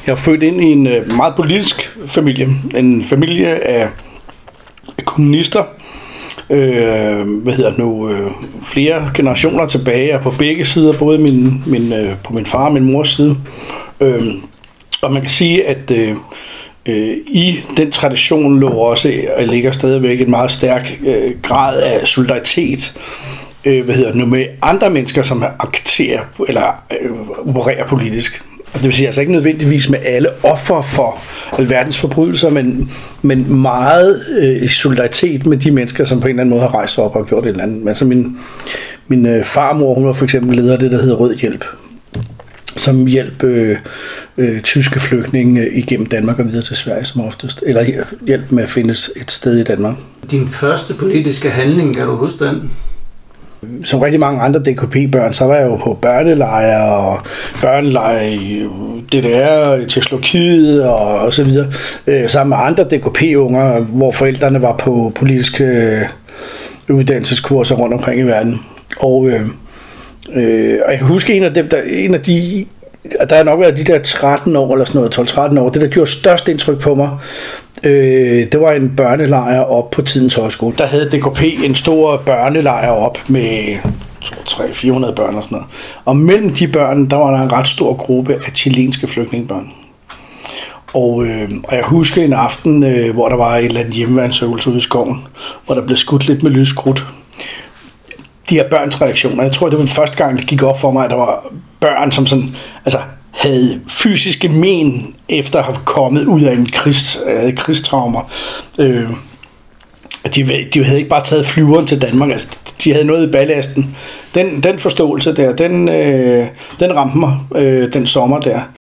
Jeg er født ind i en meget politisk familie. En familie af kommunister. Flere generationer tilbage, og på begge sider, både på min far og min mors side. Og man kan sige, at i den tradition ligger stadigvæk en meget stærk grad af solidaritet med andre mennesker, som accepterer eller opererer politisk. Det vil sige altså ikke nødvendigvis med alle offer for alverdens forbrydelser, men meget i solidaritet med de mennesker, som på en eller anden måde har rejst op og gjort et eller andet. Altså min farmor, hun var for eksempel leder af det, der hedder Rød Hjælp, som hjalp tyske flygtninge igennem Danmark og videre til Sverige som oftest, eller hjælp med at finde et sted i Danmark. Din første politiske handling, kan du huske den? Som rigtig mange andre DKP-børn, så var jeg jo på børnelejre i DDR, i Tjekkoslovakiet og så videre, sammen med andre DKP-unger, hvor forældrene var på politiske uddannelseskurser rundt omkring i verden. Og jeg kan huske der har nok været de der 13 år eller sådan noget, 12-13 år, det der gjorde størst indtryk på mig, det var en børnelejr op på Tidens Højskole. Der havde DKP en stor børnelejr op med 300-400 børn og sådan noget. Og mellem de børn, der var der en ret stor gruppe af chilenske flygtningebørn. Og jeg husker en aften, hvor der var et eller andet hjemmeværnsøvelse ude i skoven, hvor der blev skudt lidt med lyskrudt. De her børns reaktioner, jeg tror, det var den første gang, det gik op for mig, at der var børn, som sådan, havde fysiske men efter at have kommet ud af en krigstraumer. De havde ikke bare taget flyveren til Danmark, de havde noget i ballasten. Den forståelse der, den ramte mig den sommer der.